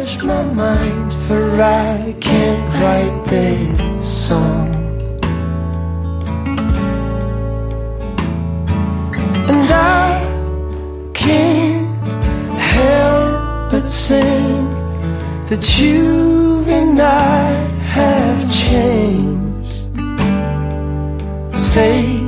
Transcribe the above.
change my mind, for I can't write this song. And I can't help but sing that you and I have changed. Say